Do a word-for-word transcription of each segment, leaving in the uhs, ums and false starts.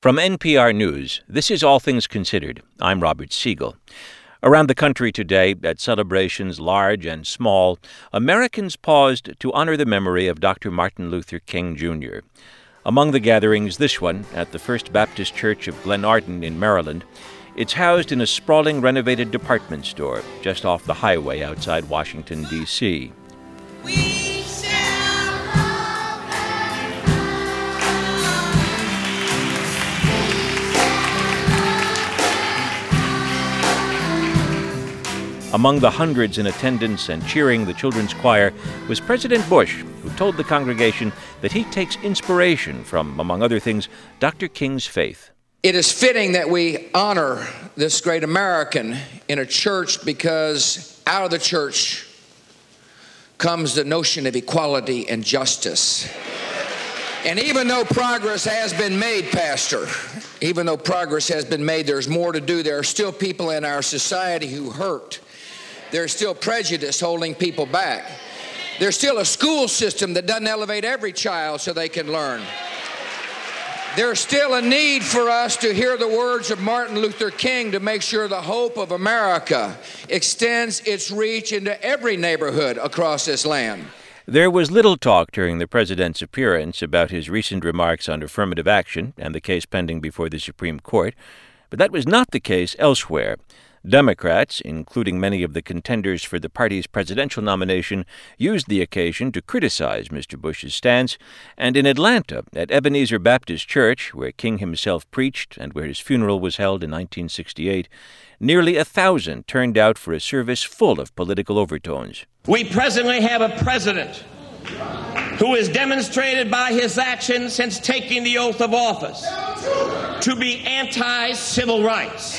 From N P R News, this is All Things Considered. I'm Robert Siegel. Around the country today, at celebrations large and small, Americans paused to honor the memory of Doctor Martin Luther King, Junior Among the gatherings, this one at the First Baptist Church of Glenarden in Maryland. It's housed in a sprawling renovated department store just off the highway outside Washington, D C We shall love Among the hundreds in attendance and cheering the children's choir was President Bush, who told the congregation that he takes inspiration from, among other things, Doctor King's faith. It is fitting that we honor this great American in a church because out of the church comes the notion of equality and justice. And even though progress has been made, Pastor, even though progress has been made, there's more to do. There are still people in our society who hurt. There's still prejudice holding people back. There's still a school system that doesn't elevate every child so they can learn. There's still a need for us to hear the words of Martin Luther King to make sure the hope of America extends its reach into every neighborhood across this land. There was little talk during the president's appearance about his recent remarks on affirmative action and the case pending before the Supreme Court, but that was not the case elsewhere. Democrats, including many of the contenders for the party's presidential nomination, used the occasion to criticize Mister Bush's stance, and in Atlanta, at Ebenezer Baptist Church, where King himself preached and where his funeral was held in nineteen sixty-eight, nearly a thousand turned out for a service full of political overtones. We presently have a president who has demonstrated by his actions since taking the oath of office to be anti-civil rights.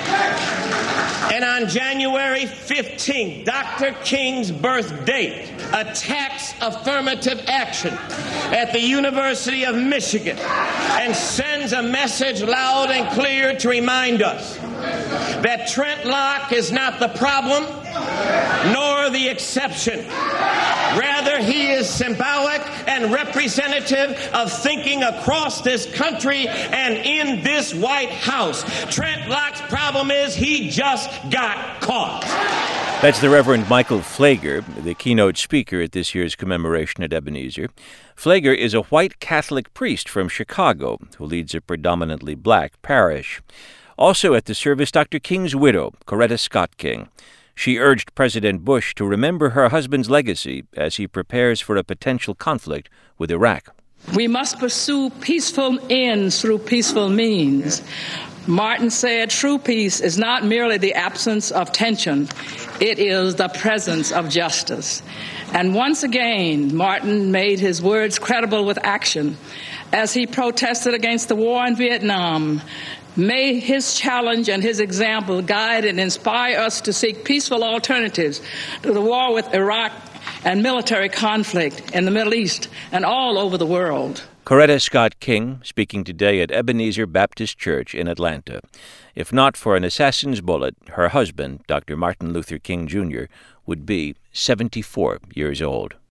And on January fifteenth, Doctor King's birth date, attacks affirmative action at the University of Michigan and sends a message loud and clear to remind us that Trent Locke is not the problem, nor the exception. Rather, he is symbolic and representative of thinking across this country and in this White House. Trent Locke's problem is he just got caught. That's the Reverend Michael Pfleger, the keynote speaker at this year's commemoration at Ebenezer. Pfleger is a white Catholic priest from Chicago who leads a predominantly black parish. Also at the service, Doctor King's widow, Coretta Scott King. She urged President Bush to remember her husband's legacy as he prepares for a potential conflict with Iraq. We must pursue peaceful ends through peaceful means. Martin said true peace is not merely the absence of tension, it is the presence of justice. And once again, Martin made his words credible with action as he protested against the war in Vietnam. May his challenge and his example guide and inspire us to seek peaceful alternatives to the war with Iraq and military conflict in the Middle East and all over the world. Coretta Scott King speaking today at Ebenezer Baptist Church in Atlanta. If not for an assassin's bullet, her husband, Doctor Martin Luther King, Junior, would be seventy-four years old.